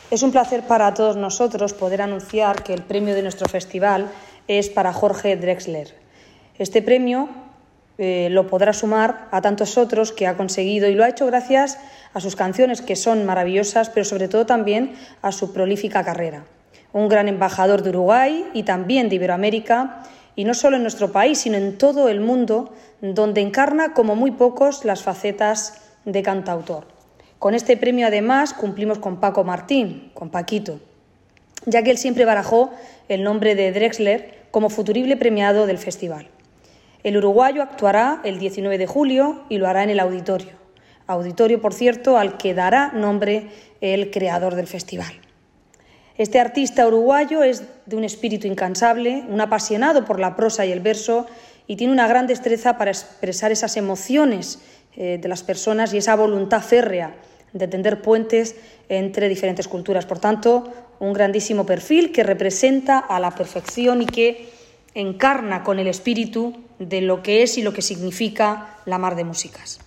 Es un placer para todos nosotros poder anunciar que el premio de nuestro festival es para Jorge Drexler. Este premio lo podrá sumar a tantos otros que ha conseguido, y lo ha hecho gracias a sus canciones, que son maravillosas, pero sobre todo también a su prolífica carrera. Un gran embajador de Uruguay y también de Iberoamérica, y no solo en nuestro país, sino en todo el mundo, donde encarna como muy pocos las facetas de cantautor. Con este premio, además, cumplimos con Paco Martín, con Paquito, ya que él siempre barajó el nombre de Drexler como futurible premiado del festival. El uruguayo actuará el 19 de julio y lo hará en el Auditorio. Auditorio, por cierto, al que dará nombre el creador del festival. Este artista uruguayo es de un espíritu incansable, un apasionado por la prosa y el verso, y tiene una gran destreza para expresar esas emociones de las personas y esa voluntad férrea de tender puentes entre diferentes culturas. Por tanto, un grandísimo perfil que representa a la perfección y que encarna con el espíritu de lo que es y lo que significa la Mar de Músicas.